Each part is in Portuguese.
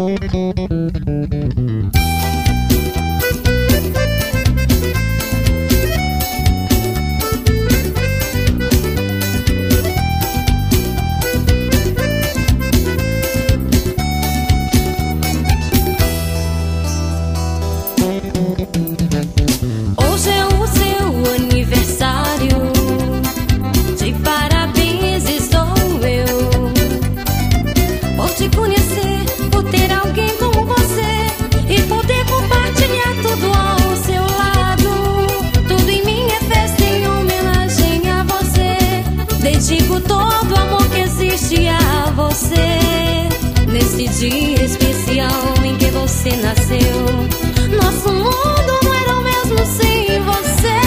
Hoje é o seu aniversário, de parabéns estou eu, por te conhecer, por ter alguém como você e poder compartilhar tudo ao seu lado. Tudo em mim é festa em homenagem a você, dedico todo o amor que existe a você. Nesse dia especial em que você nasceu, nosso mundo não era o mesmo sem você.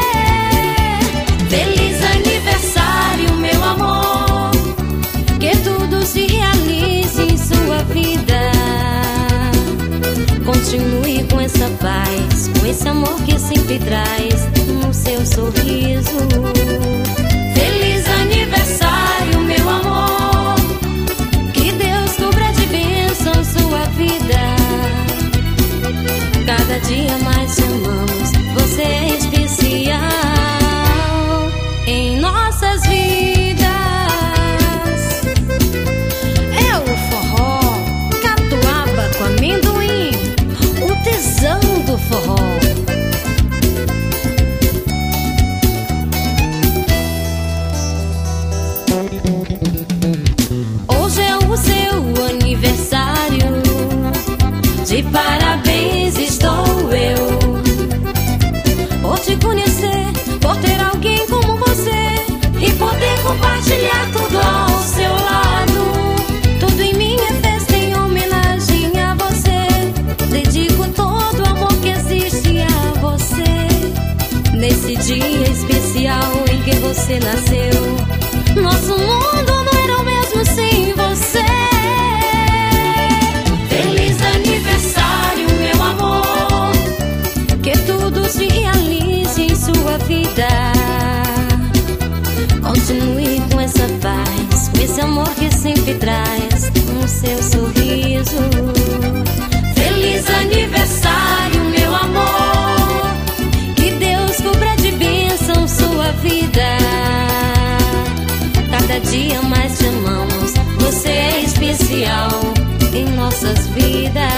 Feliz aniversário, meu amor, que tudo se realize em sua vida. Continue com essa paz, com esse amor que sempre traz no seu sorriso. Feliz aniversário, meu amor, que Deus cubra de bênção sua vida. Cada dia mais te amamos, você é especial em nossas vidas. É o forró, catuaba com amendoim, o tesão do forró. Hoje é o seu aniversário, de parabéns estou eu, por te conhecer, por ter alguém como você e poder compartilhar tudo ao seu lado. Tudo em mim é festa em homenagem a você, dedico todo o amor que existe a você. Nesse dia especial em que você nasceu, nosso mundo não era o mesmo sem você. Feliz aniversário, meu amor, que tudo se realize em sua vida. Continue com essa paz, com esse amor que sempre traz no seu sorriso. Feliz aniversário, meu amor, que Deus cubra de bênção sua vida. Cada dia mais te amamos, você é especial em nossas vidas.